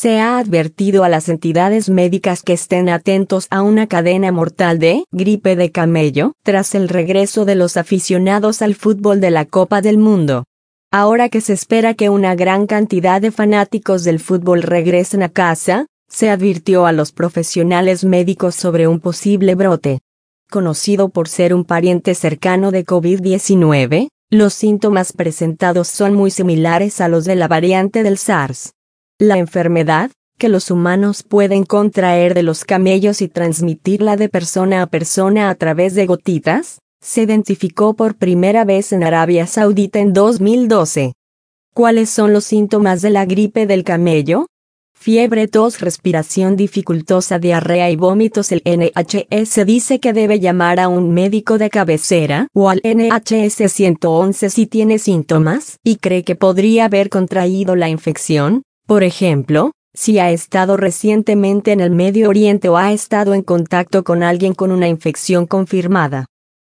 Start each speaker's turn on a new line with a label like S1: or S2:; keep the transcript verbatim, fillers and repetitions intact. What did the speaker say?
S1: Se ha advertido a las entidades médicas que estén atentos a una cadena mortal de gripe de camello tras el regreso de los aficionados al fútbol de la Copa del Mundo. Ahora que se espera que una gran cantidad de fanáticos del fútbol regresen a casa, se advirtió a los profesionales médicos sobre un posible brote. Conocido por ser un pariente cercano de COVID diecinueve, los síntomas presentados son muy similares a los de la variante del SARS. La enfermedad, que los humanos pueden contraer de los camellos y transmitirla de persona a persona a través de gotitas, se identificó por primera vez en Arabia Saudita en dos mil doce. ¿Cuáles son los síntomas de la gripe del camello? Fiebre, tos, respiración dificultosa, diarrea y vómitos. El N H S dice que debe llamar a un médico de cabecera o al N H S ciento once si tiene síntomas y cree que podría haber contraído la infección. Por ejemplo, si ha estado recientemente en el Medio Oriente o ha estado en contacto con alguien con una infección confirmada.